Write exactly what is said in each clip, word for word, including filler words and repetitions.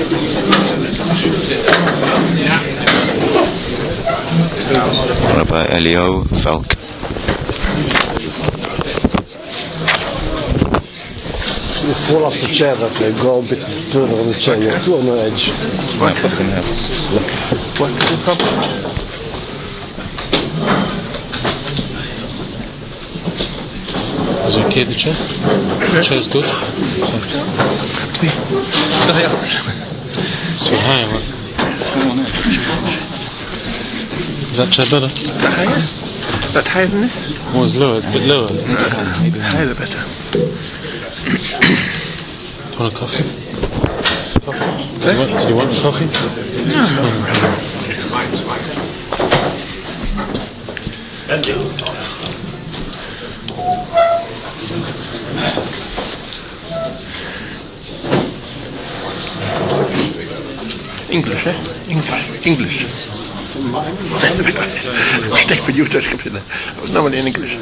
Rabbi Elio Falk. You fall off the chair that way, go a bit further on the chair, you're too on the edge. Right, what can happen? What's the problem? Is it okay, the chair? The chair is good? It's too high, what? Is that chair better? Is that higher? Is that higher than this? Oh, it's lower, it's a bit lower. No, maybe higher the better. Want a coffee? Coffee? Did you want, did you want coffee? No. English, eh? English. English. Schlecht für Deutsch gefunden. Aber normally in English.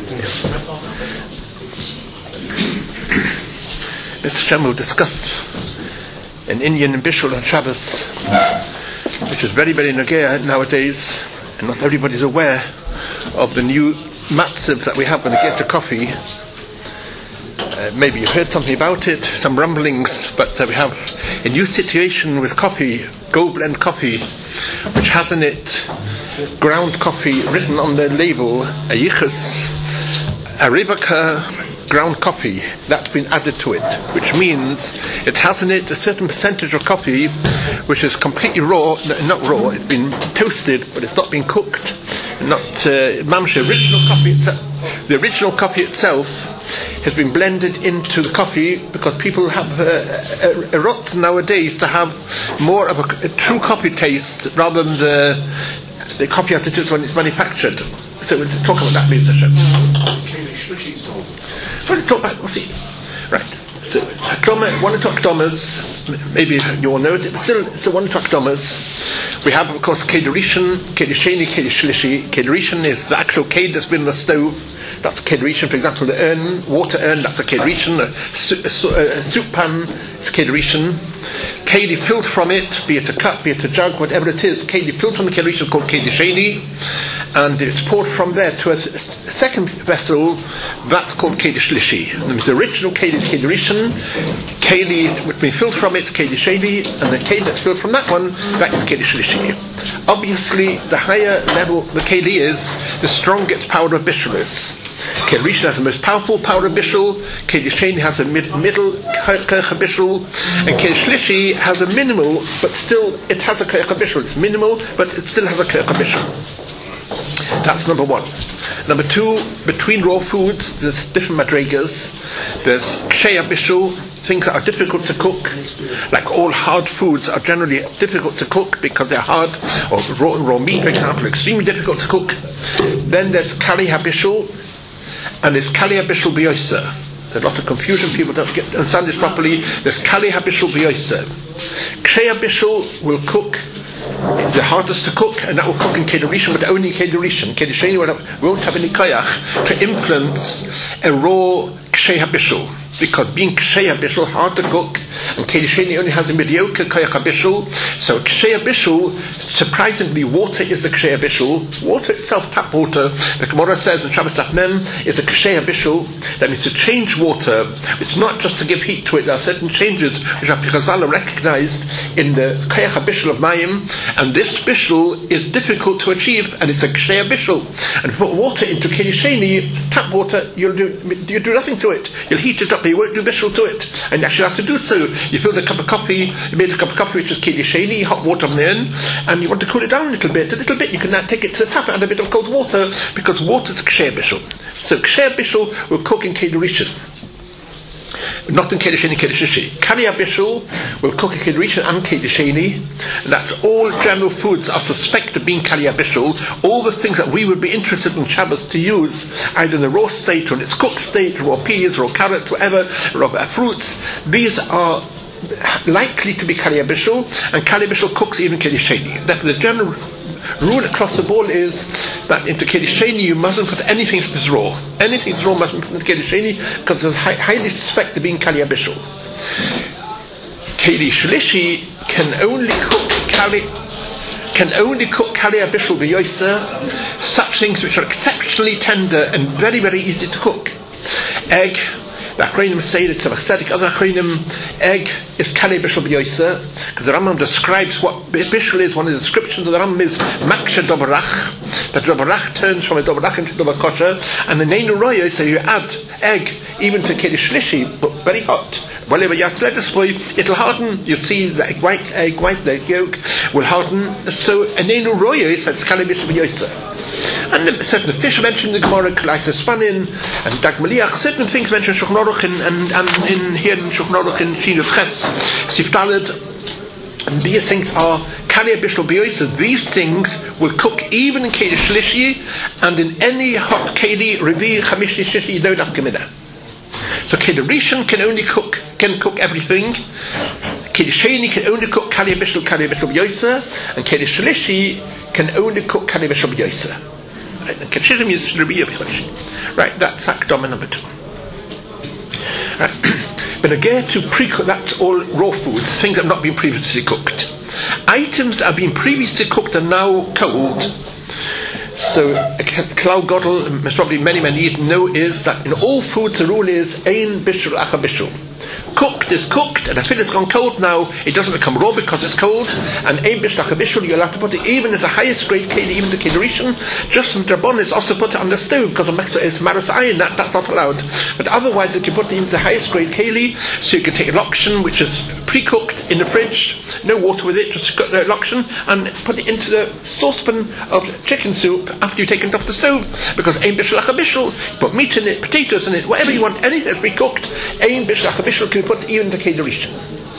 Mister Shem will discuss an Indian bishul on Shabbos, which is very, very nagea nowadays, and not everybody is aware of the new matziv that we have when we get to coffee. Uh, maybe you've heard something about it, some rumblings, but uh, we have a new situation with coffee, Go Blend coffee, which has in it ground coffee written on the label, a yichus, Arabica ground coffee, that's been added to it, which means it has in it a certain percentage of coffee which is completely raw, not raw, it's been toasted, but it's not been cooked, not uh, mamsha, original coffee itself. The original coffee itself has been blended into the coffee because people have uh, a, a rot nowadays to have more of a, a true coffee taste rather than the, the coffee as it is when it's manufactured. So we'll talk about that, Mister Shem. So we'll talk about, we'll see. Right. So, one of the Akdomas, maybe you all know it, but still, so one of the Akdomas, we have, of course, Ked Rishon, Ked Sheni, Ked Shlishi. Ked Rishon is the actual Ked that's been in the stove. That's Ked Rishon, for example, the urn, water urn, that's a Ked Rishon, a, su- a, su- a soup pan, it's Ked Rishon. Ked filled from it, be it a cup, be it a jug, whatever it is, Ked filled from the Ked Rishon is called Ked Sheni, and it's poured from there to a, a second vessel, that's called Ked Shlishi. And the original Ked is Ked Rishon, Ked which been filled from it, Ked Sheni, and the Ked that's filled from that one, that is Ked Shlishi. Obviously, the higher level the Ked is, the stronger its power of bishul is. Ked Rishon has the most powerful power of bishul, Ked Sheni has a mid- middle koach of bishul, and Ked Shlishi has a minimal, but still it has a koach of bishul. It's minimal, but it still has a koach of bishul. That's number one. Number two, between raw foods, there's different madregas. There's kshei bishul, things that are difficult to cook. Like all hard foods are generally difficult to cook because they're hard, or raw, raw meat, for example, extremely difficult to cook. Then there's kali habishul, and there's kali habishul b'yoser. There's a lot of confusion, people don't get, understand this properly. There's kali habishul b'yoser. Kshei habishul will cook, it's the hardest to cook, and that will cook in Ked Rishon, but only in Ked Rishon. Ked Sheni won't have any koyach to influence a raw kshei habishul, because being kshei habishul hard to cook, and Ked Sheni only has a mediocre koyach habishul. So kshei habishul, surprisingly, water is a kshei habishul. Water itself, tap water, the Gemara says in Shabbos Daf Mem, is a kshei habishul. That means to change water. It's not just to give heat to it. There are certain changes which are Chazal recognized in the koyach habishul of Mayim, and this bishul is difficult to achieve, and it's a kshei bishul. And put water into Ked Sheni, tap water, you'll do you do nothing to it. You'll heat it up, but you won't do bishul to it. And you actually have to do so. You filled a cup of coffee, you made a cup of coffee which is Ked Sheni, hot water from the urn, and you want to cool it down a little bit, a little bit. You can now take it to the tap and add a bit of cold water, because water is a kshei bishul. So kshei bishul will cook in Ked Rishon, not in Ked Sheni, Ked Shlishi. Kali habishul will cook in Ked Rishon and Ked Sheni, and that's all general foods are suspected of being Kali habishul. All the things that we would be interested in Shabbos to use, either in the raw state or in its cooked state, raw peas, raw carrots, whatever, raw fruits, these are likely to be Kali habishul, and Kali habishul cooks even Ked Sheni. That's the general rule across the board is that into Ked Sheni you mustn't put anything that is raw. Anything that's raw mustn't put into Ked Sheni, because it's highly suspected of being Kali habishul. Ked Shlishi can only cook kali, can only cook kalia bishul b'yoser, such things which are exceptionally tender and very, very easy to cook. Egg, the Achronim say that Tzemach other Achronim, egg is kalia bishul b'yoser, because the Rambam describes what bishul is. One of the descriptions of the Rambam is maksha dobarach, that dobarach turns from a dobarach into dobar kosher, and the Neinu Roya say you add egg even to kiddush shlishi, but very hot. Whatever you have to let us boy, it'll harden. You see the egg white, egg white, the yolk will harden. So a Neinu Roya said it's kalia bishul b'yoser. And the, certain fish mentioned in the Gemara, Kalaisa Spanin, and Dag Maliach, certain things mentioned in Shulchan Aruch and, and, and in here in Shulchan Aruch in Shinut Ches, Sif Daled, and these things are Kalia Bishul B'yoser. These things will cook even in Keli Shlishi, and in any hot Keli, Revi, Chamishi, Shishi, you don't have Gemina. So Keli Rishon can only cook, can cook everything. Keli Sheni can only cook Kalia Bishul, Kalia Bishul B'yoser, and Keli Shlishi can only cook Kalia Bishul B'yoser. Right, and Keshizim is Revi B'yoser. Right, that's Akdama number two. Right. But again, to pre-cook, that's all raw foods, things that have not been previously cooked. Items that have been previously cooked are now cold. So, Klau Godel, probably many, many know, is that in all foods the rule is Ein Bishul Acha Bishul. Cooked is cooked, and if it has gone cold now, it doesn't become raw because it's cold. And Ein Bishul Acha Bishul, you'll have to put it even as the highest grade keli, even the keli rishon. Just from Drabon is also put it on the stove because the mixer is maros iron. That that's not allowed. But otherwise, if you put it even the highest grade keli, so you can take a lokshen which is pre-cooked in the fridge, no water with it, just got the lokshen, and put it into the saucepan of chicken soup after you've taken it off the stove. Because Ein Bishul Acha Bishul, you put meat in it, potatoes in it, whatever you want, anything that's pre-cooked, Ein Bishul Acha Bishul can be put even the keli rishon.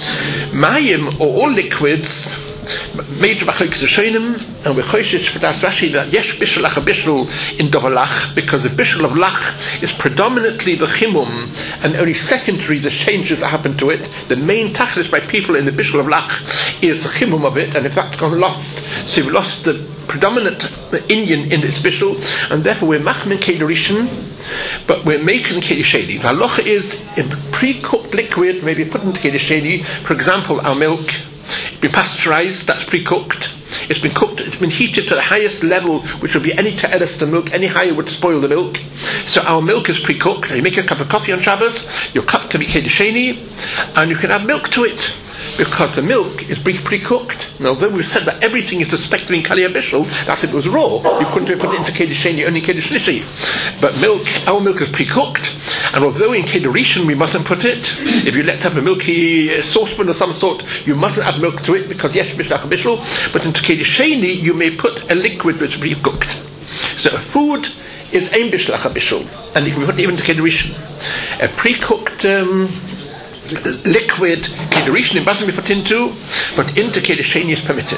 Mayim, or all liquids, major machlokes rishonim, and we're choishish for that Rashi that yesh bishul acha bishul in dover lach, because the bishul of lach is predominantly the chimum, and only secondary the changes that happen to it. The main tachlis by people in the bishul of lach is the chimum of it, and if that's gone lost, so you've lost the predominant Indian in its bishul, and therefore we're machmin keli rishon, but we're making keli sheni. The halacha is in pre-cooked liquid, maybe put into keli sheni. For example, our milk, been pasteurized, that's pre-cooked. It's been cooked, it's been heated to the highest level, which would be any ta'eres to milk, any higher would spoil the milk. So our milk is pre-cooked. You make a cup of coffee on Shabbos, your cup can be keli sheni, and you can add milk to it, because the milk is pre-cooked. And although we've said that everything is suspected in Kalia Bishul, that's if it was raw. You couldn't put it into Keli Sheni, only Keli Shlishi. But milk, our milk is pre-cooked, and although in Keli Rishon we mustn't put it, if you let's have a milky saucepan of some sort, you mustn't add milk to it, because yes, Bishul Acha Bishul, but into Keli Sheni you may put a liquid which is pre-cooked. So a food is Ein Bishul Acha Bishul, and if we put it even to Keli Rishon, a pre-cooked um, liquid keli rishon it mustn't be put into, but into keli sheni is permitted.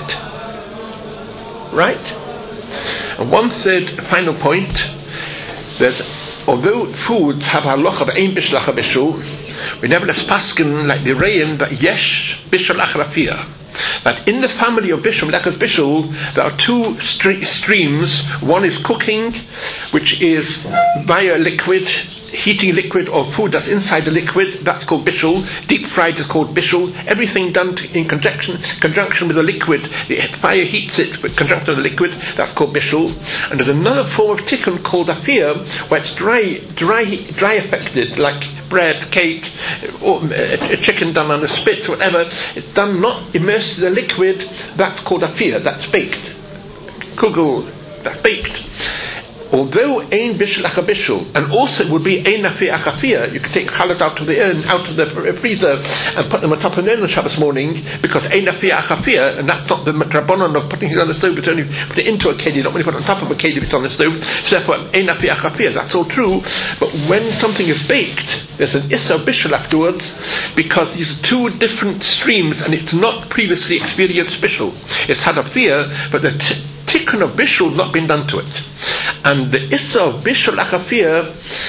Right? And one third final point, there's, although foods have halacha of ein bishul acha bishul, we nevertheless paskin like the Reim that yesh bishul acha rafia, that in the family of bishul, lekas bishul, there are two stre- streams. One is cooking, which is via liquid, heating liquid or food that's inside the liquid, that's called bishul. Deep fried is called bishul. Everything done to, in conjunction conjunction with the liquid, the fire heats it with conjunction with the liquid, that's called bishul. And there's another form of tikkun called afir, where it's dry, dry, dry affected, like bread, cake, or a chicken done on a spit, whatever. It's done not immersed in the liquid, that's called afir, that's baked. Kugel, that's baked. Although ein bishul acha bishul, and also it would be ein afir achafir, you could take chalat out of the urn, out of the freezer, and put them on top of an urn on Shabbos morning, because ein afir achafir, and that's not the drabonon of putting it on the stove, it's only put it into a keli, not when you put it on top of a keli, it's on the stove. So therefore, ein afir achafir, that's all true. But when something is baked, there's an issa bishul afterwards, because these are two different streams, and it's not previously experienced bishul. It's had a fear, but the t- tikkun of bishul not been done to it. And the issa of bishul achafir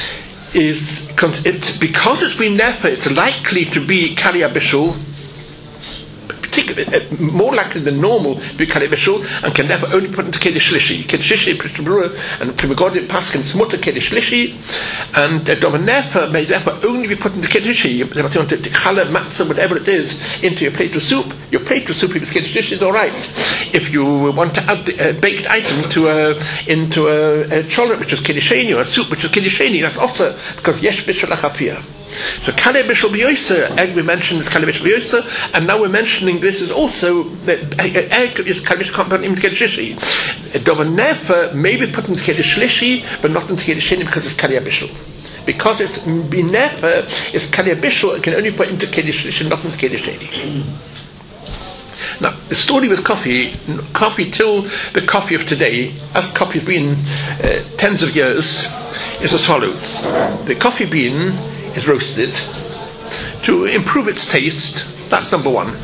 is it, because it's been nefer, it's likely to be kalia bishul. uh, more likely than normal to be Kali Bishul, and can therefore only put into Kiddush Shlishi. Kiddush Shlishi, Prishtabura, and Primagodi, Paskin, Smutter, Kiddush Shlishi, and uh, Domanefa may therefore only be put into Kiddush Shlishi. If you want to challah, matzah, whatever it is, into your plate of soup, your plate of soup, if it's Kiddush Shlishi, is alright. If you want to add the uh, baked item to a, into a, a cholet, which is Kiddush Sheni, or a soup, which is Kiddush Sheni, that's also because Yesh Bishul Achafiyah. So Kalei Bishul B'Yoser, egg we mentioned is Kalei Bishul B'Yoser, and now we're mentioning this is also that egg is Kalei Bishul can't put into Kiddush Shlishi. Dovanefa may be put into Kiddush Shlishi, but not into Kiddush Sheni because it's Kalei Bishul. Because it's Binefa, it's Kalei Bishul, it can only put into Kiddush Shlishi, not into Kiddush Sheni. Now, the story with coffee, coffee till the coffee of today, as coffee has been uh, tens of years, is as follows. The coffee bean is roasted to improve its taste. That's number one.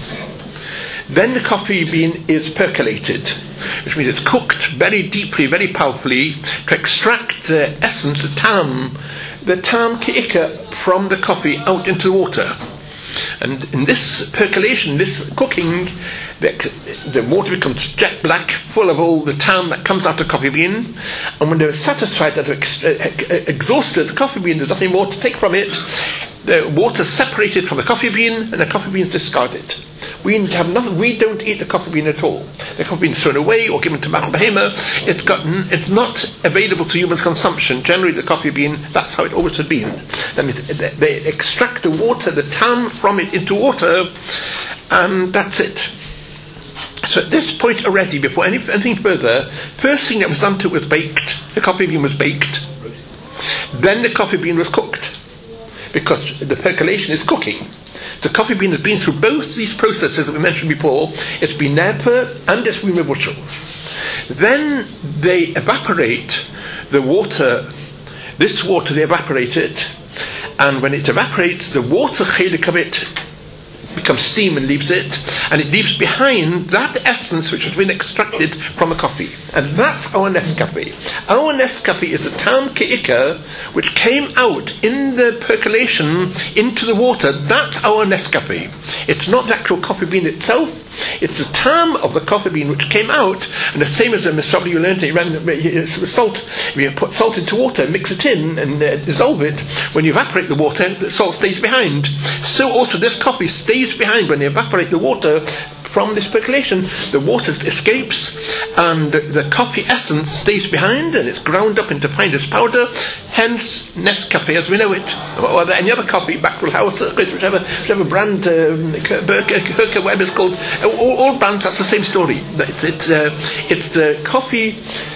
Then the coffee bean is percolated, which means it's cooked very deeply, very powerfully to extract the essence, the tam, the tam ki'ika from the coffee out into the water. And in this percolation, this cooking, the, the water becomes jet black, full of all the tam that comes out of the coffee bean. And when they're satisfied that they've ex- exhausted the coffee bean, there's nothing more to take from it, the water is separated from the coffee bean, and the coffee bean is discarded. We have nothing. We don't eat the coffee bean at all. The coffee bean is thrown away or given to Machal Behema. It's gotten. It's not available to human consumption. Generally, the coffee bean. That's how it always had been. That means they extract the water, the tam from it into water, and that's it. So at this point already, before any, anything further, first thing that was done to it was baked. The coffee bean was baked. Then the coffee bean was cooked, because the percolation is cooking. The coffee bean has been through both these processes that we mentioned before. It's been neper and it's been rebushel. Then they evaporate the water. This water, they evaporate it, and when it evaporates, the water chelik of it becomes steam and leaves it, and it leaves behind that essence which has been extracted from a coffee. And that's our Nescafe. Our Nescafe is the tam ke'ika which came out in the percolation into the water. That's our Nescafe. It's not the actual coffee bean itself. It's the tam of the coffee bean which came out, and the same as the Misrabi you learned, you ran with salt. If you put salt into water, mix it in, and uh, dissolve it, when you evaporate the water, the salt stays behind. So also this coffee stays behind when you evaporate the water from this percolation. The water escapes, and the coffee essence stays behind, and it's ground up into finest powder. Hence, Nescafe as we know it, or any other coffee, Backwell House, whichever, whichever brand, um, Kirker, whatever it's called, all, all brands. That's the same story. It's it's uh, it's the coffee,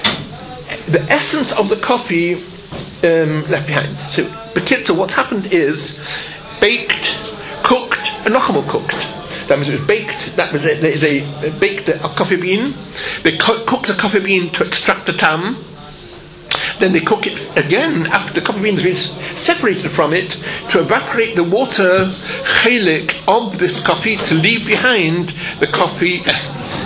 the essence of the coffee um, left behind. So, Bekitza, what's happened is baked, cooked, and Nochamol cooked. That means it was baked. That was it. They, they baked a coffee bean. They co- cooked the coffee bean to extract the tam. Then they cook it again after the coffee bean has been separated from it to evaporate the water chelik of this coffee to leave behind the coffee essence.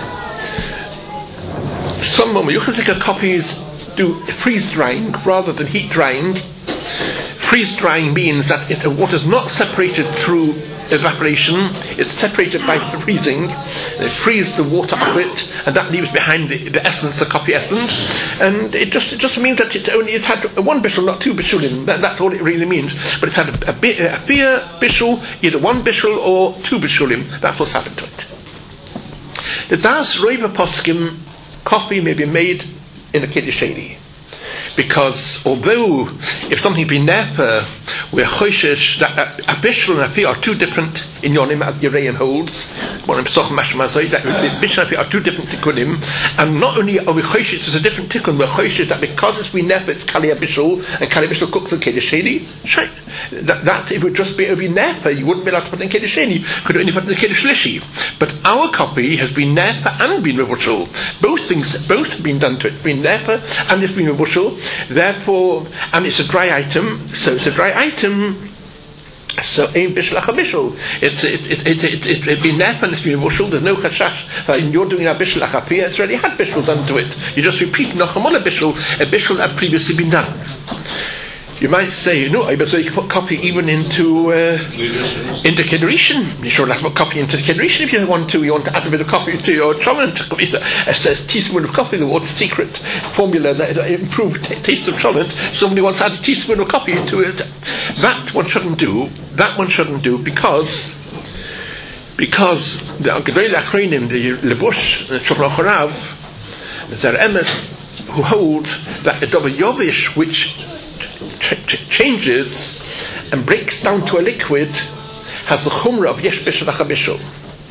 Some Yuchazika coffees do freeze drying rather than heat drying. Freeze drying means that if the water is not separated through evaporation, it's separated by freezing. They freeze the water of it, and that leaves behind the, the essence, the coffee essence, and it just it just means that it's only it's had one bishul, not two bishulim. That, that's all it really means. But it's had a, a, a fear bishul, either one bishul or two bishulim. That's what's happened to it. The Das Roiva Poskim, coffee may be made in a Kiddush Sheni. Because although if something be nefer, we're choishish that a, a bishul and a fi are two different in yonim as Yereyan holds. One that bishul and a fi are two different tikkunim, and not only are we choishish it's a different tikkun, we're choishish that because it's been nefer, it's kali bishul, and kali bishul cooks in Kiddush Sheni. That, that it would just be it would be nefer. You wouldn't be allowed to put it in Kiddush Sheni. Could only put it in Kiddush Shlishi. But our coffee has been nefer and been rebushul. Both things, both have been done to it. Been nefer and it's been rebushul. Therefore, and it's a dry item, so it's a dry item. So ein bishul acha bishul. It's it it it it it it's been nefer and it's been rebushul. There's no chashash. Uh, you're doing a bishul acha pia. It's already had bishul done to it. You just repeat nachamol a bishul, a bishul had previously been done. You might say, no, I bet you can put coffee even into uh, into Kedrishin. You should have put coffee into Kedrishin if you want to. You want to add a bit of coffee to your cholent. A, a teaspoon of coffee, the what's secret formula that improved t- taste of cholent. Somebody wants to add a teaspoon of coffee to it. That one shouldn't do. That one shouldn't do because because the Gedolei Achronim, the Lebush, the Shulchan Aruch, the Emes, who hold that a double yovish which ch- ch- changes and breaks down to a liquid has the chumrah of yesh bishul achabishul.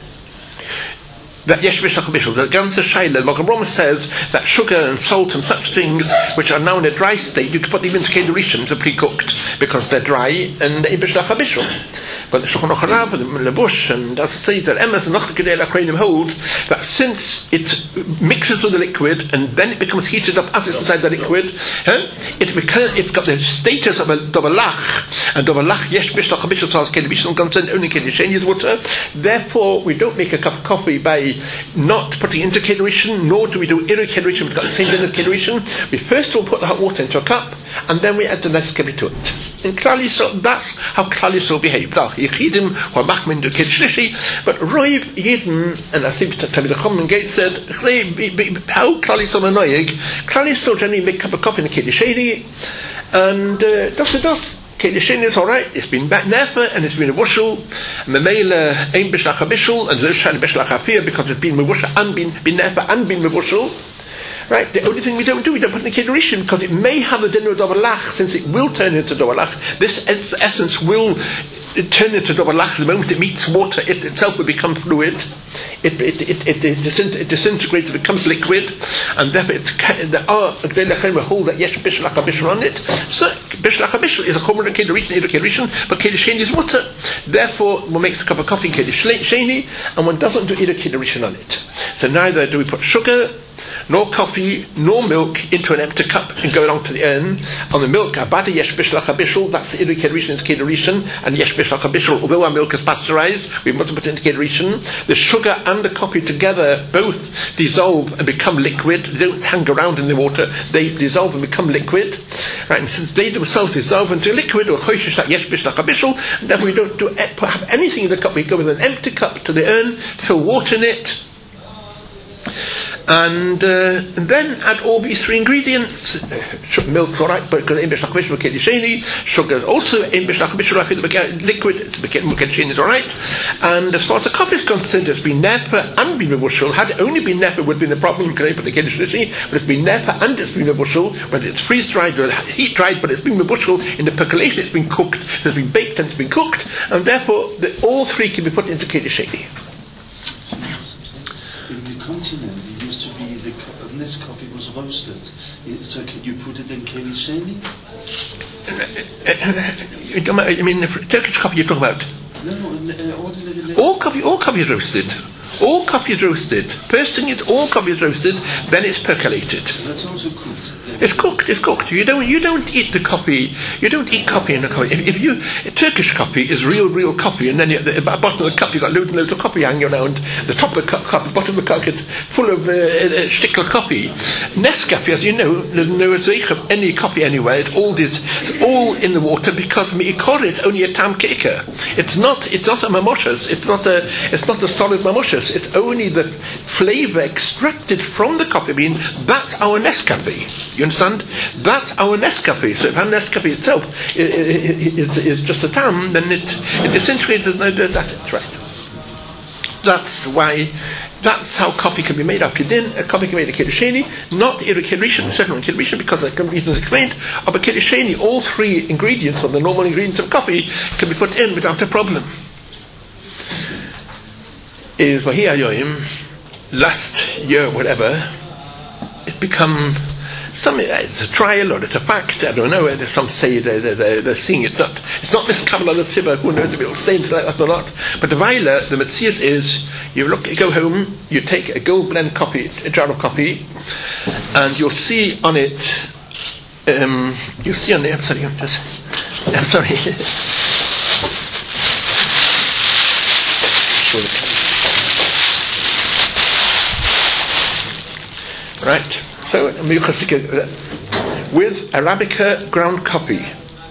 That yesh bishul achabishul. The ganze shaila, Magen Avraham says that sugar and salt and such things which are now in a dry state, you can put them into Kedushin to pre-cooked because they're dry and they're bishul achabishul. But the Shulchan Aruch and the Lebush and as I say that Emes and Noch Gedolei Achronim hold that since it mixes with the liquid and then it becomes heated up as it's inside the liquid, eh, it's because it's got the status of a dovalach, and dovalach yesh bishul achabishul so as Kedushin consent only Kedushin water. Therefore, we don't make a cup of coffee by not putting into Kedushin, nor do we do iru Kedushin. We've got the same thing as Kedushin. We first of all put the hot water into a cup, and then we add the Nescafe to it. In Klal Yisrael, that's how Klal Yisrael behave. Now, Yechidim who are machmin to Kiddush Shlishi, but Roiv Yidden, and I see Talmidei Chacham and Gates said, how Klal Yisrael are noyeg? Klal Yisrael generally make a cup of coffee in a Kiddush Sheni, and das it does. Kiddush Sheni is alright, it's been nefer, and it's been a wushel, Memela ein bishul achabishul, and there's shani bishul achafir, because it's been mewushel, and been, been nefer, and been mewushel. Right, the only thing we don't do, we don't put in the Kedushin because it may have a dinner of dovalach, since it will turn into dovalach. This es- essence will turn into dovalach the moment it meets water. It itself will become fluid. It it it, it, it, disint- it disintegrates, it becomes liquid, and therefore it's the our Gedolei Achronim will hold that yesh bishul achabishul on it. So bishul achabishul is a chumrah in Kedushin, either Kedushin, but Kiddush Sheni is water. Therefore, one makes a cup of coffee in Kiddush Sheni, and one doesn't do either Kedushin on it. So neither do we put sugar, nor coffee, nor milk into an empty cup and go along to the urn. On the milk, abada yesh bishul achabishul, that's the iru Kedushin, is Kedushin, and yesh bishul achabishul, although our milk is pasteurized, we must put it into Kedushin. The sugar and the coffee together both dissolve and become liquid. They don't hang around in the water, they dissolve and become liquid. Right, and since they themselves dissolve into liquid, or choishish that yesh bishul achabishul, then we don't do have anything in the cup. We go with an empty cup to the urn, fill water in it, and, uh, and then add all these three ingredients. Uh, milk's alright, but because in bishul achabishul Kedushin, sugar is also in bishul achabishul liquid, it's Kedushin is alright. And as far as the coffee is concerned, it's been nefer and been mewushel. Had it only been nefer, would have been the problem. You can only put the Kedushin, but it's been nefer and it's been mewushel. Whether it's freeze dried or heat dried, but it's been mewushel in the percolation. It's been cooked, it's been baked, and it's been cooked, and therefore the, all three can be put into Kedushin. In the continent, it used to be the co- this coffee was roasted. It, so can you put it in Kedushin? I mean, the Turkish coffee you're talking about? No, no, uh, ordinary. All coffee, all coffee is roasted. All coffee is roasted. First thing is all coffee is roasted, then it's percolated. That's also cooked. It's cooked. It's cooked. You don't. You don't eat the coffee. You don't eat coffee in a coffee. If, if you Turkish coffee is real, real coffee, and then at the bottom of the cup you've got loads and loads of coffee hanging around. The top of the cup, cup the bottom of the cup is full of uh, uh, shtickle coffee. Nescafe, as you know, there's no zeich of any coffee anywhere. It's all this, it's all in the water because mi'ikor is only a tam keker. It's not. It's not a mamoshes. It's not a. It's not a solid mamoshes. It's only the flavour extracted from the coffee bean. That's our Nescafe. You understand? That's our Nescafe. So if our Nescafe itself is, is, is just a tam, then it, it disintegrates. That's it, right? That's why. That's how coffee can be made up. Kedin, a coffee can be made a Keddushini, not iru Kedushin, certainly Kedushin, because the reasons explained. But a Keddushini, all three ingredients, or the normal ingredients of coffee, can be put in without a problem. Is Vahi Ayoim, last year, whatever, it become some. It's a trial or it's a fact. I don't know. There's some say they're, they're, they're seeing it. It's not. It's not Miss Kabbalah the Tzibah. Who knows if it'll stay into that or not? But the Vaila, the Metzias is you look, you go home, you take a gold blend coffee, a jar of coffee, and you'll see on it. Um, you'll see on there. I'm sorry. I'm just. I'm sorry. Right. So, with Arabica ground coffee,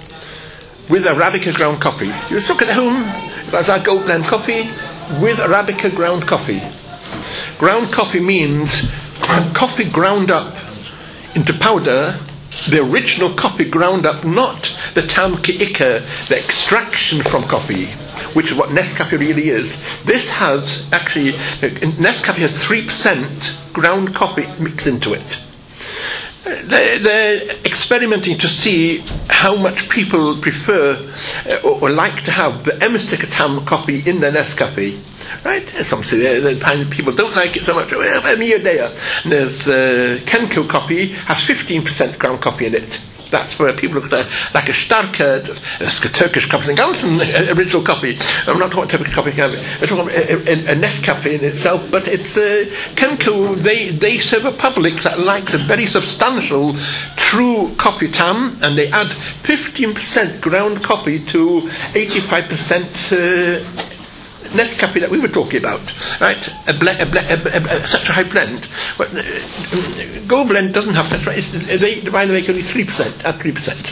with Arabica ground coffee. You just look at home, that's our gold blend coffee with Arabica ground coffee. Ground coffee means coffee ground up into powder, the original coffee ground up, not the tam ke'ika, the extraction from coffee, which is what Nescafe really is. This has, actually, Nescafe has three percent ground coffee mixed into it. They're, they're experimenting to see how much people prefer uh, or, or like to have the Emstic tam coffee in their Nescafe. Right? Some say the, the people don't like it so much. Well, I'm here there. And there's uh, Kenko coffee has fifteen percent ground coffee in it. That's where people look at like a starker, a Turkish coffee, and Gansen original coffee. I'm not talking Turkish coffee, I'm talking about a, a, a Nescafe in itself, but it's uh, Kenko. They they serve a public that likes a very substantial, true coffee tam, and they add fifteen percent ground coffee to eighty-five percent. Uh, Nescafe that we were talking about, right? A, ble- a, ble- a, a, a such a high blend. But uh, Gold blend doesn't have that. Right? It's, they, by the way, only three percent. At three percent.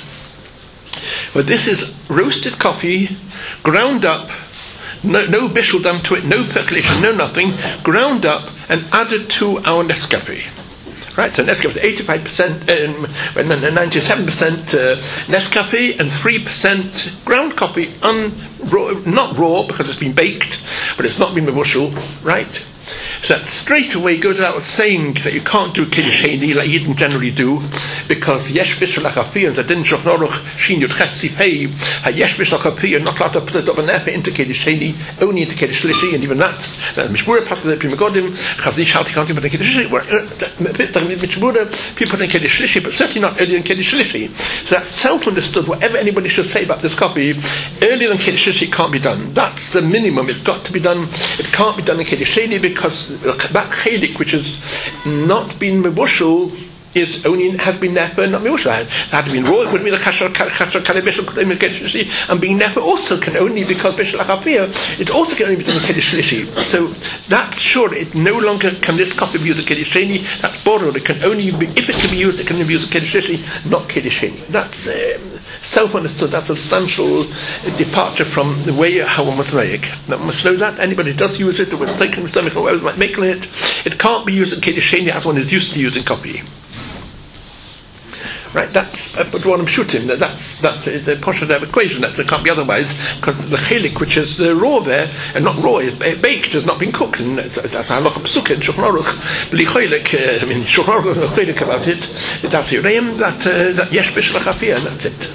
But this is roasted coffee, ground up, no, no bishul done to it, no percolation, no nothing, ground up and added to our Nescafe. Right, so Nescafe is eighty-five percent, um, ninety-seven percent uh, Nescafe and three percent ground coffee, un- raw, not raw because it's been baked, but it's not been mevushal, right? So that straight away goes out saying that you can't do Kiddush Sheni like Yidden generally do, because Yesh Bishul HaChafiyah and Zadin Shoch Noruch Shin Yud Ches Sif Hey, Yesh Bishul HaChafiyah not allowed to put it up an epe into Kiddush Sheni, only into Kiddush Shlishi, and even that, that Mishmura passes the Prima Godim, Chaznish Halti can't even put in Kiddush Shlishi, Mishmura, people put in Kiddush Shlishi, but certainly not earlier in Kiddush Shlishi. So that's self-understood. Whatever anybody should say about this coffee, earlier than Kiddush Shlishi can't be done. That's the minimum. It's got to be done. It can't be done in Kiddush Sheni because that chelik which has not been mevushal is only has been nefer, not mevushal. It had been raw. It would be the kasher kasher kalei and being nefer also can only because bishul hachafiyah. It also can only be done in kiddush shlishi. So that's sure. It no longer can this coffee be used in kiddush sheni. That's borrowed. It can only be if it can be used. It can be used in kiddush shlishi, not kiddush sheni. That's um, self-understood. That's a substantial departure from the way how one must make. Now, must know that anybody who does use it, or was taking stomach or might making it, it can't be used in kiddush sheni as one is used to using coffee. Right, that's uh, but one I'm shooting. That's that's uh, the Poshadev equation. That's it can't be otherwise because the chelik, which is uh, raw there, and not raw, is uh, baked, has not been cooked. And that's halacha psuka in Shulchan Aruch. Bli chelik, I mean Shulchan Aruch chelik about it. That's Yireim that uh, that yesh bishul hachafiyah, and that's it.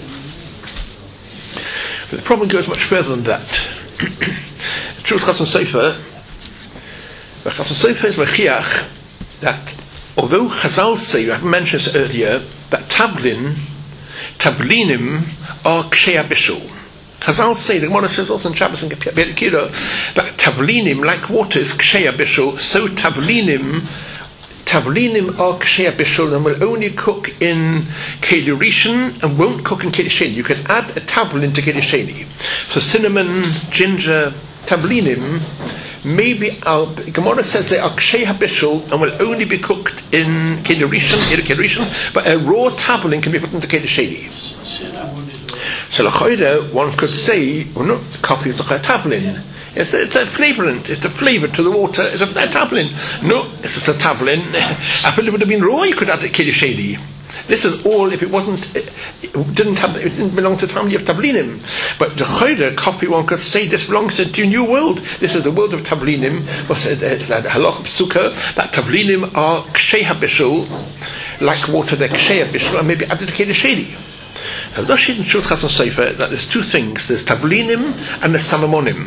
But the problem goes much further than that. Truth Chassan Sofer, Chassan Sofer is mechiach that although Chazal say, I mentioned this earlier, that tablin, tablinim are kshei bishul. Chazal say, the Gemara says also in Shabbos and Kira, that tablinim, like water, is kshei bishul, so tablinim, tablinim are kshei bishul and will only cook in Keli Rishon and won't cook in Keli Sheni. You can add a tablin to Keli Sheni. So cinnamon, ginger, tablinim, maybe our Gemara says they are kshei habishul and will only be cooked in Keli Rishon, but a raw tablin can be put into Keli Sheni. So l'choyre, one could say, well, no, the coffee is like a tablin. It's a, it's a flavorant. It's a flavour to the water. It's a, a tablin. No, it's just a tablin. If it would have been raw, you could add it Keli Sheni. This is all if it wasn't, it didn't have, it didn't belong to the family of tablinim. But the choyre coffee, one could say this belongs to a new world. This is the world of tablinim. Was halach psuka that tablinim are kshei habishul, like water, they're kshei habishul, and maybe added to Keli Sheni. Now, Rashi in Truth Chassan Sofer that there's two things: there's tablinim and there's samamonim.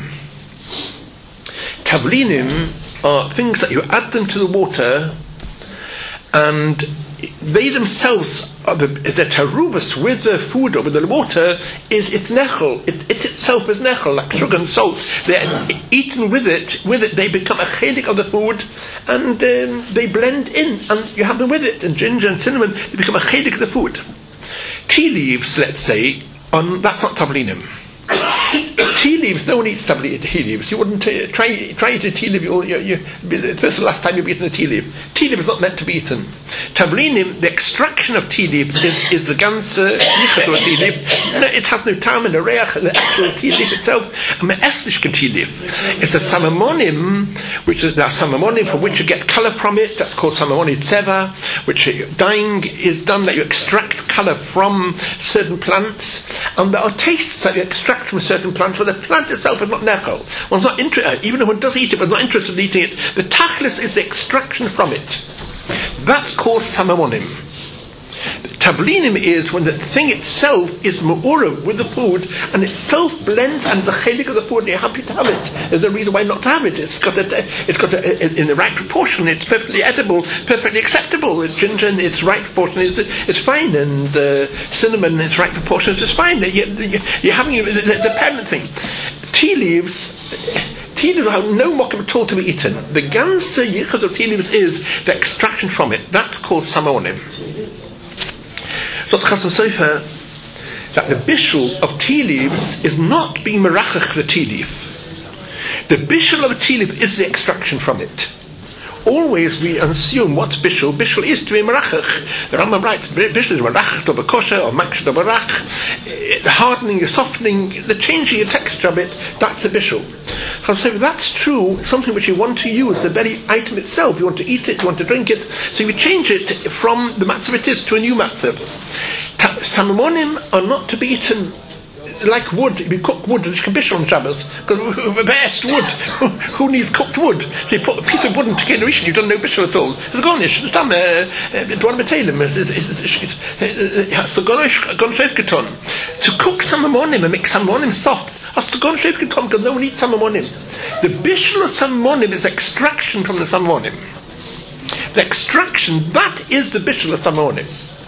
Tablinim are things that you add them to the water, and they themselves are the, the tarubas with the food or with the water is its nechel. It, it itself is nechel, like sugar and salt. They're eaten with it. With it, they become a chelik of the food, and um, they blend in, and you have them with it. And ginger and cinnamon, they become a chelik of the food. Tea leaves, let's say, on that's not tablinim. tea leaves, no one eats tabli tea leaves. You wouldn't uh, try try to eat a tea leaf. You, you, you, this is the last time you've eaten a tea leaf. Tea leaf is not meant to be eaten. Tablinim, the extraction of tea leaf is, is the ganze yichud of a tea leaf. No, it has no time in the reach, the actual tea leaf itself. A me'esnishke tea leaf. It's a samamonim, which is the samamonim from which you get colour from it. That's called samamoni tseva, which dyeing is done that you extract colour from certain plants, and there are tastes that you extract from certain plants, but the plant itself is not nechel. One's not interested, even if one does eat it, but not interested in eating it. The tachlis is the extraction from it. That's called samamonim. Tablinim is when the thing itself is mu'urav with the food, and itself blends and is a chelik of the food, and you're happy to have it. There's no reason why not to have it. It's got a, it's got a, in the right proportion. It's perfectly edible, perfectly acceptable. It's ginger in its right proportion, it's, it's fine, and uh, cinnamon in its right proportions is fine. You're, you're having the, the, the parent thing. Tea leaves. Tea leaves have no mokum at all to be eaten. The ganze yichud of tea leaves is the extraction from it. That's called samamonim. So the Chasam Sofer that the bishul of tea leaves is not being merachach the tea leaf. The bishul of a tea leaf is the extraction from it. Always we assume what's bishul. Bishul is to be merachach. The Rambam writes bishul is merachach to kosher or maksh to barach. The hardening, the softening, the changing the texture of it. That's the bishul. So if that's true, something which you want to use, the very item itself, you want to eat it, you want to drink it, so you change it from the matzav it is to a new matzav. Ta- Samamonim are not to be eaten like wood. If you cook wood, it's bishul on Shabbos, because best wood. Who, who needs cooked wood? So you put a piece of wood into Kedushin, you've done no bishul at all. It's a garnish. It's done there. Dwan B'Teilim. It's a garnish. To cook samamonim and make samamonim soft, because no one eats samamonim. The bishul of samamonim is extraction from the samamonim. The extraction, that is the bishul of samamonim.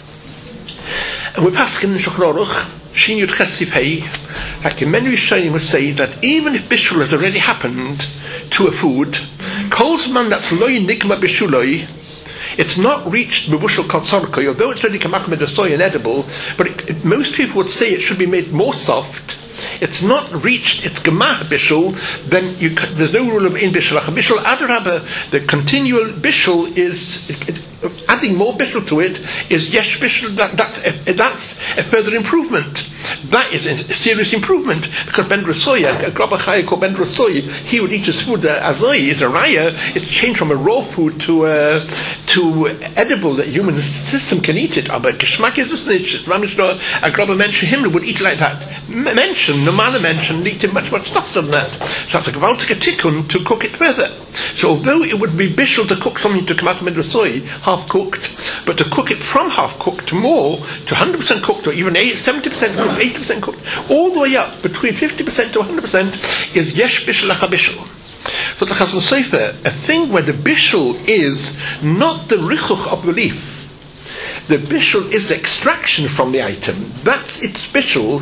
And we pass in Shulchan Aruch, Shin Yud Ches Sif Hei, like many Rishonim will say that even if bishul has already happened to a food, kol zman that's loy nigma bishuloi, it's not reached mevushal katzorkoi, although it's already kamach medasoy and edible, but it, it, most people would say it should be made more soft. It's not reached its gemach bishul, then you, there's no rule of in bishul. Bishul adarabah, the continual bishul is it, it, adding more bishul to it is yesh bishul. That, that, uh, that's a further improvement. That is a serious improvement, because Ben Rasoya, a grabachaya called Ben Rasoy, he would eat his food uh, azoi is a raya. It's changed from a raw food to uh, to edible that human system can eat it. But geschmack is this nicht. Ramishno a grabah mention him would eat like that. Mention, normale mention eat it much much softer than that. So it's a gewaltige tikkun to cook it further. So although it would be bishul to cook something to come out of Ben Rasoy half cooked, but to cook it from half cooked to more, to one hundred percent cooked, or even seventy percent cooked, eighty percent cooked, all the way up between fifty percent to one hundred percent is yesh bishul lacha bishul. So the Chasam Sofer, a thing where the bishul is not the richuch of the leaf, the bishul is the extraction from the item. That's its bishul.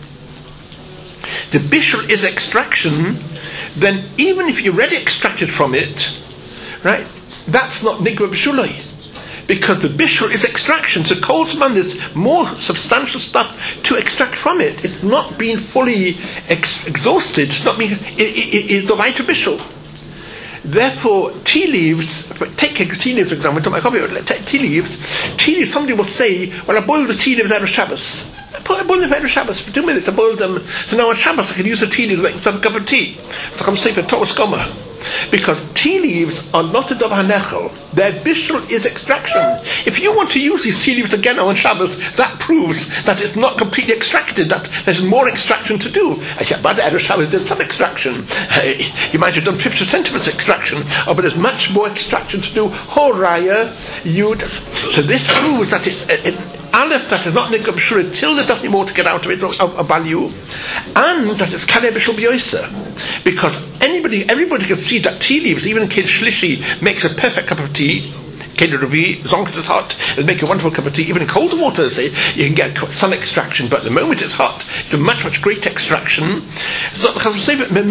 The bishul is extraction. Then even if you already extracted from it, right, that's not nigma bishuloi, because the bishul is extraction. So kol zman there's more substantial stuff to extract from it. It's not being fully ex- exhausted. It's not being. It, it, it is the right bishul. Therefore, tea leaves. Take tea leaves for example. To my copy, tea leaves. Tea leaves. Somebody will say, "Well, I boiled the tea leaves out of Shabbos. I boiled them out of Shabbos for two minutes. I boiled them. So now on Shabbos I can use the tea leaves to make some cup of tea." So I'm saying for Torah Gomer. Because tea leaves are not a davar nechel. Their bishul is extraction. If you want to use these tea leaves again on Shabbos, that proves that it's not completely extracted, that there's more extraction to do. But Erev Shabbos did some extraction. You might have done fifty percent of its extraction, oh, but there's much more extraction to do. Horaya, Yud. So this proves that it, it, it Aleph, that is not nigma b'shul till there's nothing more to get out of it, of, of value, and that it's kaleh b'shul b'yoser, because anybody, everybody can see that tea leaves, even Kid Shlishi, makes a perfect cup of tea. Kid Ravi, as long as it's hot, it'll make a wonderful cup of tea. Even in cold water, say, you can get some extraction, but the moment it's hot, it's a much, much greater extraction. So, it's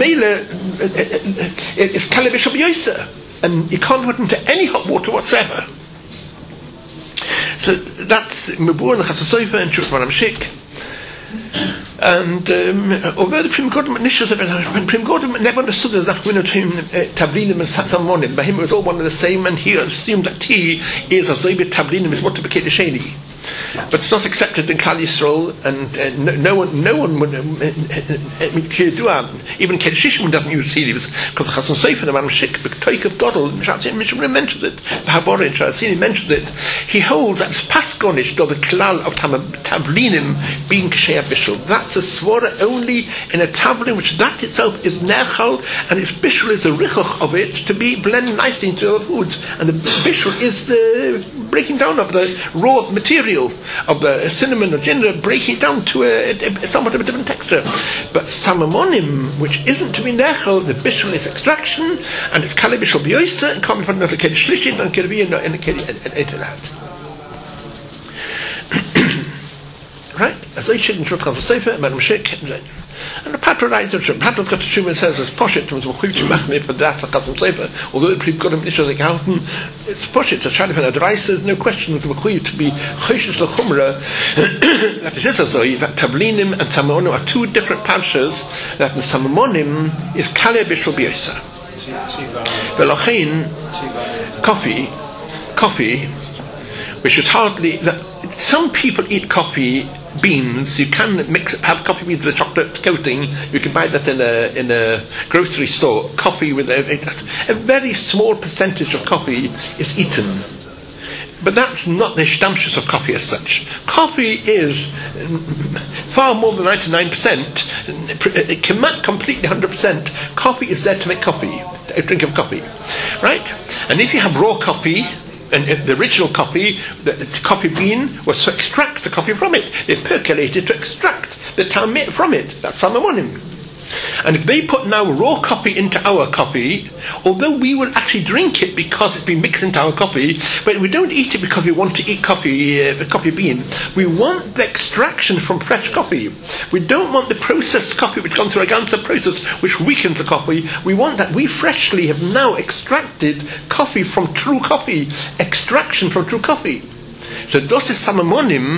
kaleh b'shul b'yoser, and you can't put it into any hot water whatsoever. So that's Mebur and Chasam Sofer and Shulchan Aruch. And um, although the Prim Gordon when Prim Gordon never understood there's that winner between uh, Tablinim and Salmonim, but him it was all one and the same, and he assumed that tea is a Zoybit Tablinim is what to be Sheni. But it's not accepted in Klal Yisrael, and uh, no, no one, no one would. Um, uh, uh, even Kedishishim doesn't use tea leaves because Chasson Sefer, the man Shik, the Toik of Godel, Mishra mentioned it. Haborin Shazini mentioned it. He holds that Paskonish do the Klal of Tablinim being Kshei Bishul. That's a swara only in a tablin which that itself is Nechal, and its Bishul is the richoch of it to be blended nicely into other foods, and the Bishul is the breaking down of the raw material of the cinnamon or ginger, breaking it down to a, a somewhat of a different texture. But Samamonim, which isn't to be Nechel, the Bishul is extraction, and it's Kali Bishul B'yoysa, and common from the Kedi Shlishit, and Kedi B'yin, and Kedi Etelat. Right? As I shouldn't trust Chazal Sefer, Madam Sheikh, and the patronizer, the patronizer got to Shuma and says, it's Poshet, was Mokhuv Shemachmeh, but that's a Chazal Sefer, although the Prim Gordon Nisha Zekalten, it's Poshet, it's trying to find a Reis, there's no question with Mokhuv to be Choshes L'Chumra, that it is as though, that Tablinim and Samamonim are two different parshas, that the Samamonim is Kaleh Bishul B'yosa. Ve'lochin, coffee, coffee, which is hardly, that some people eat coffee beans. You can mix have coffee with the chocolate coating. You can buy that in a in a grocery store. Coffee with a, a very small percentage of coffee is eaten, but that's not the stamshus of coffee as such. Coffee is far more than ninety-nine percent, completely one hundred percent. Coffee is there to make coffee, a drink of coffee, right? And if you have raw coffee, and the original coffee, the, the coffee bean was to extract the coffee from it. They percolated to extract the tameh from it. That's Samamonim. And if they put now raw coffee into our coffee, although we will actually drink it because it's been mixed into our coffee, but we don't eat it because we want to eat coffee, uh, the coffee bean. We want the extraction from fresh coffee. We don't want the processed coffee which comes through a ganzer process which weakens the coffee. We want that we freshly have now extracted coffee from true coffee, extraction from true coffee. So this is Samamonim,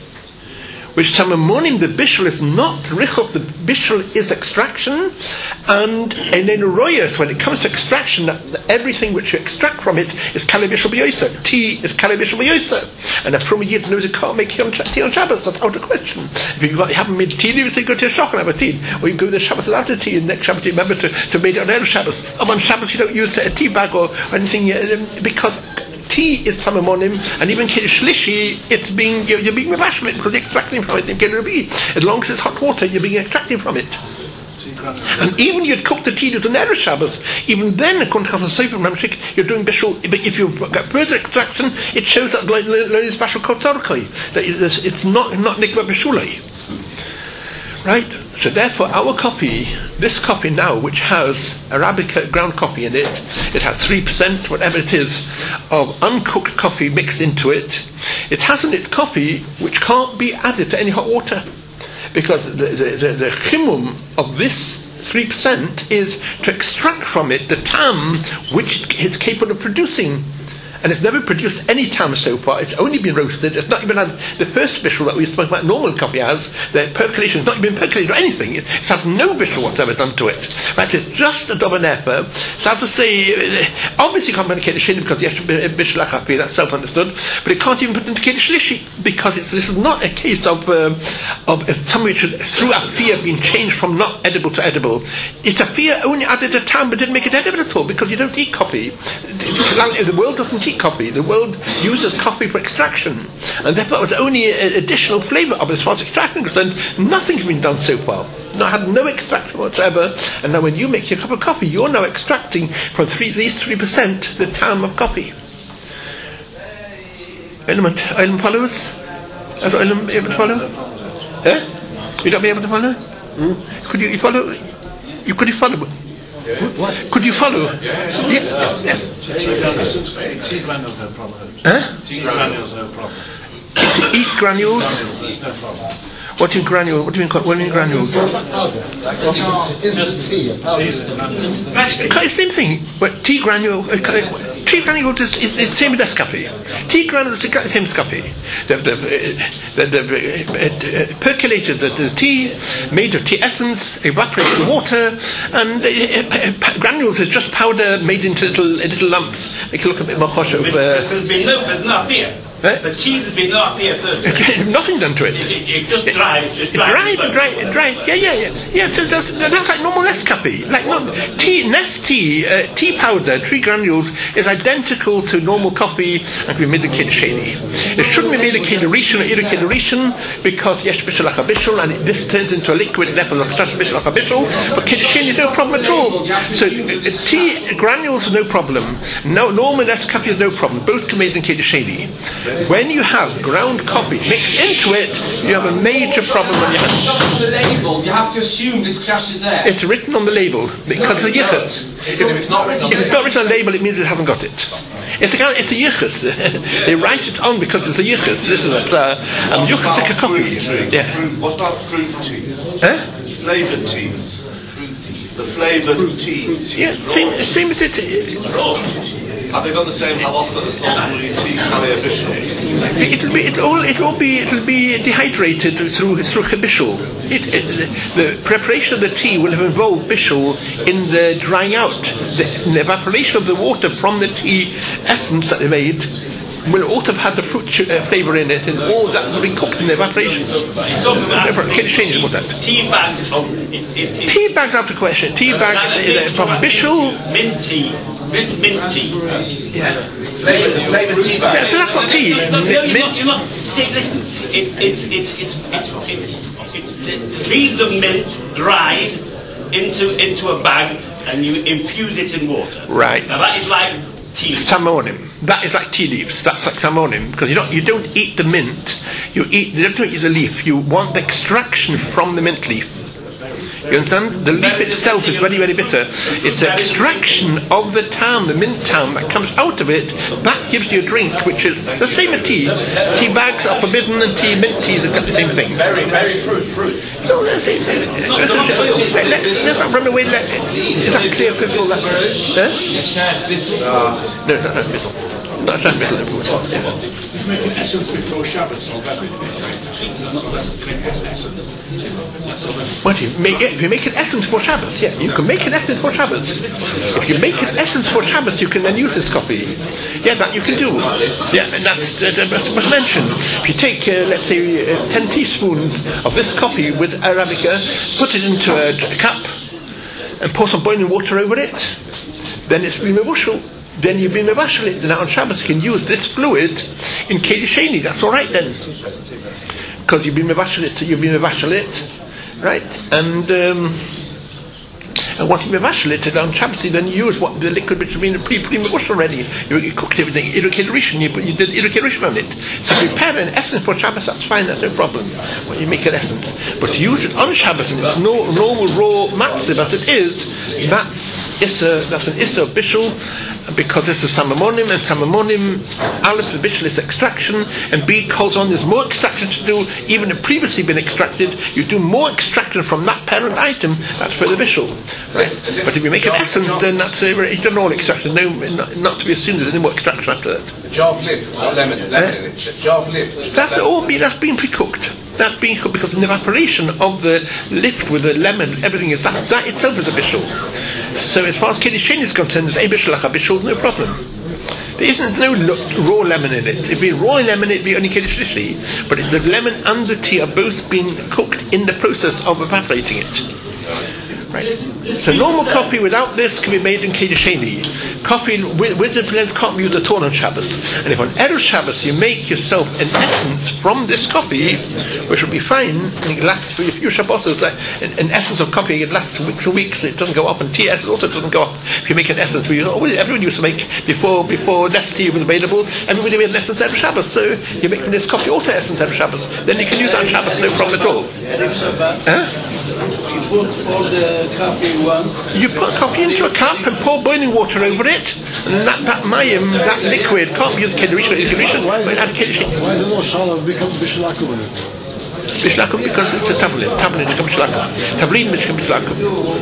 which Samamonim, the Bishul is not Richov, the Bishul is extraction, and in Royas, when it comes to extraction, everything which you extract from it is Kali Bishul B'yosa. Tea is Kali Bishul B'yosa. And a from a Yid knows you can't make tea on Shabbos, that's out of question. If you, got, you haven't made tea, you say go to a shop and have a tea. Or you go to the Shabbos without a tea, and next Shabbos you remember to, to make it on Erev Shabbos. Or on Shabbos you don't use a tea bag or, or anything, because tea is Samamonim, and even Kiddush Shlishi, it's being, you're, you're being mevashim because you're extracting from it in Kiddush. As long as it's hot water, you're being extracting from it. And even you'd cook the tea with an Erev Shabbos, even then, according to Chazal Sefer Mamshik, you're doing Bishul. But if you've got further extraction, it shows that learning is Bashal Kotzarkai, that it's not not Nikva Bishulai. Right? So therefore our coffee, this coffee now, which has Arabica ground coffee in it, it has three percent, whatever it is, of uncooked coffee mixed into it. It has in it coffee which can't be added to any hot water. Because the, the, the, the chimum of this three percent is to extract from it the tam which it's capable of producing. And it's never produced any tam so far. It's only been roasted. It's not even had the first bishul that we spoke about normal coffee has. The percolation has not even percolated or anything. It's had no bishul whatsoever done to it. Right? It's just a dober nefer. So as I say, obviously you can't make it sheni because the bishul achafi, that's self-understood. But it can't even put into kiddush shlishi because it's, this is not a case of um, of something which should, through afiyah being changed from not edible to edible. It's afiyah only added a tam but didn't make it edible at all because you don't eat coffee. The world doesn't eat coffee. The world uses coffee for extraction, and therefore it was only an additional flavour of it as far as extraction is concerned. Nothing's been done so far. No, had no extraction whatsoever. And now when you make your cup of coffee, you're now extracting from three, these three percent the tam of coffee. Element, Olam follows? Are Olam able to follow? Eh? You don't be able to follow? Hmm? Could you, you follow? You could you follow? What? Could you follow? Yeah. yeah. yeah. yeah. Tea granules no problem. Huh? Tea granules no problem. Eat granules? There's no problem. What do you mean granule? What do you mean, what do you mean granules? It's the same thing. But tea granule, uh, tea granules is, is, is the same as coffee. Tea granules is the same as coffee. They've, they've, uh, they've uh, uh, percolated the, the tea, made of tea essence, evaporated the water, and uh, uh, granules is just powder made into little uh, little lumps. Make it look a bit more posh of. Uh, There's been no, there's not beer. Eh? The cheese has been not here first. Nothing done to it. It, it, it just dried. Just dried. Dried, dried, dried. Yeah, yeah, yeah. Yeah, so that's, that's like normal Nescafe. Like no, tea, Nest tea, uh, tea powder, tea granules is identical to normal coffee and can be made in Kedesheni. It shouldn't be made in Kederishon or Ira Kederishon because yesh bishul like a bishul and it, this turns into a liquid and therefore like a bishul like a bishul. But Kedesheni is no problem at all. So uh, tea granules is no problem. No, normal Nescafe is no problem. Both can be made in Kedesheni. When you have ground coffee mixed into it, you have a major problem on your hands. It's not on the label. You have to assume this crash is there. It's written on the label because No, of the it's not. yichus. If it's not written on If the it's not written on the label, it means it hasn't got it. It's a kind of, it's a yichus. They write it on because it's a yichus. This is a uh, um, yichus coffee. Yeah. What about fruit teas? Huh? Flavoured teas. The flavoured teas. Yeah. Same, same as it. Have they got the same halacha as normally tea carry a bishul? It'll be it'll all it'll be it'll be dehydrated through through bishul. It, it, the preparation of the tea will have involved bishul in the drying out, the, the evaporation of the water from the tea essence that they made. Will also have had the fruit uh, flavour in it, and all that will be cooked in the evaporation. Can change about that. Tea bags. Oh, it, it, it, Tea bags out of question. Tea bags uh, from bishul. Mint tea. Mint, mint tea. Yeah. Flavoured, flavoured tea bag. Yeah, so that's not tea. No, no, no, Mint- you're not, you're not. Stay, listen. It's, it's, it's, it's, it's, it's, it's the leaves of mint dried into, into a bag and you infuse it in water. Right. Now that is like tea. Samonim. That is like tea leaves. That's like samonim because you don't you don't eat the mint. You eat you don't eat the leaf. You want the extraction from the mint leaf. You understand? The leaf itself is very, very bitter. It's the extraction of the tam, the mint tam that comes out of it. That gives you a drink, which is the same as tea. Tea bags are forbidden, and tea mint teas are the same thing. Very, very fruit, fruits. So let's see. Let's, let, let, let's not run away. Let, is that clear? Because all that. Huh? No, no, no, middle. Not that middle. Everyone. Yeah. Make an essence before Shabbos or better. What if you make if you make an essence for Shabbos? Yeah, you can make an essence for Shabbos. If you make an essence for Shabbos, you can then use this coffee. Yeah, that you can do. Yeah, and that's uh, that was mentioned. If you take, uh, let's say, uh, ten teaspoons of this coffee with Arabica, put it into a, a cup, and pour some boiling water over it, then it's been mevushal. Then you've been mevashal it. Now on Shabbos you can use this fluid in Kedesheni. That's all right then, because you've been mevashal it. You've been mevashal it, right? And um, and once you mevashal it on Shabbos, you then use what the liquid which has been pre pre mevashal already. You, you cooked everything. Iru Kedushin. You put you did Iru Kedushin on it. So prepare an essence for Shabbos. That's fine. That's no problem. When you make an essence, but to use it on Shabbos and it's no normal raw matzah as it is, that's issa. That's an issa of bishul. Because it's a samamonim, and samamonim, aleph the bishul is extraction, and B calls on there's more extraction to do, even if previously been extracted, you do more extraction from that parent item, that's for the bishul. Right? But if you make an essence, then that's a, you've done all extraction, no, not, not to be assumed there's any more extraction after that. The jar of lip, got lemon, lemon in it. The jar of lip. That's all been, that's been pre-cooked. That's being cooked because the evaporation of the lift with the lemon, everything is that, that itself is a bishul. So as far as Kedushin is concerned, there's a bishul like a bishul, no problem. There isn't no lo- raw lemon in it. If it'd be raw lemon, it'd be only Kedushin. But the lemon and the tea are both being cooked in the process of evaporating it. Right. So normal coffee without this can be made in Kedesheni. Coffee with, with the blend can't be used at all on Shabbos. And if on Erev Shabbos you make yourself an essence from this coffee, which will be fine, and it lasts for a few Shabbos, like an, an essence of coffee, it lasts weeks and weeks, it doesn't go up, and tea essence also doesn't go up. If you make an essence, we always, everyone used to make, before before less tea was available, everybody made an essence every Shabbos, so you make from this coffee also essence every Shabbos. Then you can use that on Shabbos, no problem at all. Huh? You put all the coffee once. You put coffee into a cup and pour boiling water over it, and that, that mayim, that liquid, can't be used Kedushin or Kedushin, but it had Kedushin. Why does no shalom become bishul with it? Bishlakum because it's a tablin. Tablin is bishlakum. Tablin is bishlakum.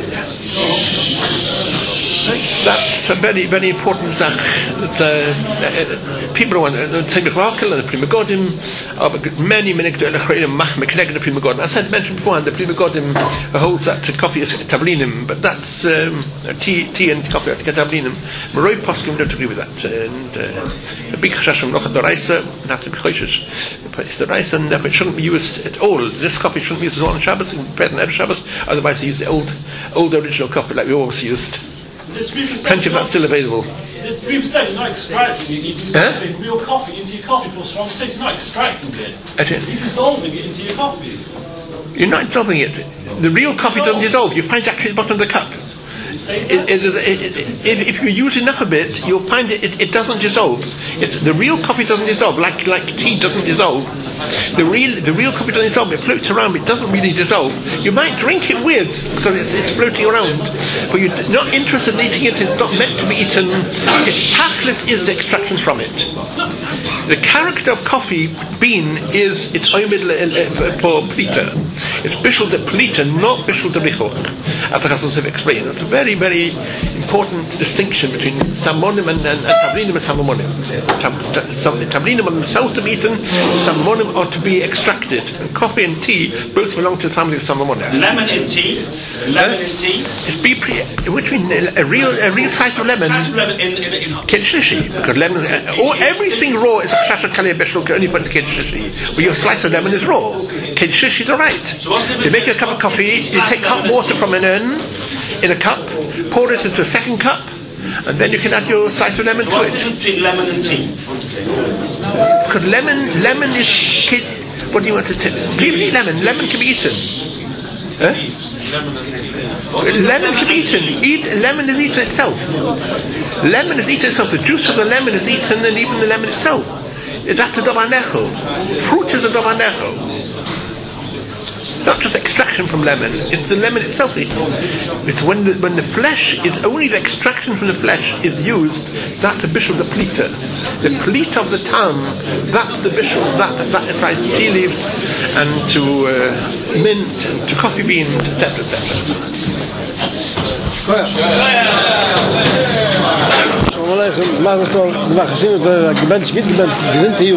That's a very, very important zach. That uh, people want the Tzemach Vakel and the Pri Megadim, many, many the Pri Megadim. As I mentioned before, the Pri Megadim holds that to copy as tablinim, but that's um, tea, tea and coffee at tablinim. Maroi Poskim don't agree with that, and uh, the big chashash from Nocha Doraisa, not to be choishish. The rice and it shouldn't be used at all. This coffee shouldn't be used on Shabbos and prepared on every Shabbos. Otherwise, they use the old, old original coffee like we always used. Plenty of that still available. This three percent, you're not extracting it, you're dissolving huh? real coffee into your coffee for strong taste. You're not extracting it. You're dissolving it into your coffee. You're not dissolving it. The real coffee doesn't dissolve. You find it actually at the bottom of the cup. It, it, it, it, it, if you use enough of it, you'll find it, it, it doesn't dissolve. It's, the real coffee doesn't dissolve, like like tea doesn't dissolve. The real the real coffee doesn't dissolve. It floats around, but it doesn't really dissolve. You might drink it with because it's, it's floating around, but you're not interested in eating it. It's not meant to be eaten. Its tachlis is the extraction from it. The character of coffee bean is it's oimid for plita. It's bishul de plita, not bishul de richoch, as the Chassidus have explained. That's a very, very important distinction between samonim and, and, and tablinim and samonim. Tablinim are themselves to be eaten, samonim are to be extracted. And coffee and tea both belong to the family of samonim. Lemon in tea, lemon in tea. It's be pre, which means a real a real slice of lemon. lemon in in, in Kedshlishi, because lemon, uh, or everything raw is a chashash kalei beshul. Can only put in kedshlishi. But your slice of lemon is raw. Kedshlishi is alright. So you make a cup of coffee. You take hot water from an urn in a cup, pour it into a second cup, and then you can add your slice of lemon to What's it. the difference between lemon and tea? Because lemon, lemon is. What do you want to tell? People eat lemon. Lemon can be eaten. Huh? Lemon can be eaten. Eat, lemon is eaten itself. Lemon is eaten itself. The juice of the lemon is eaten, and even the lemon itself. That's a dovanecho. Fruit is a dovanecho. It's not just extraction from lemon, it's the lemon itself eaten. It's when the, when the flesh is only the extraction from the flesh is used, that's a bishul the plita. The plita of the tam, that's the bishul, that that applies to tea leaves and to uh, mint and to coffee beans, et cetera, et cetera. Aleichem, mag het al, de magazine, de gebend, niet gebend, gezint hier.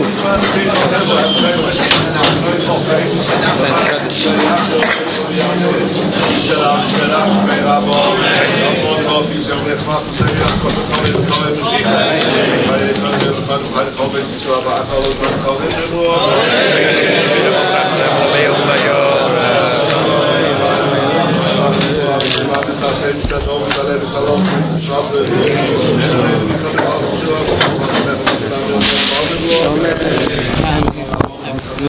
Weil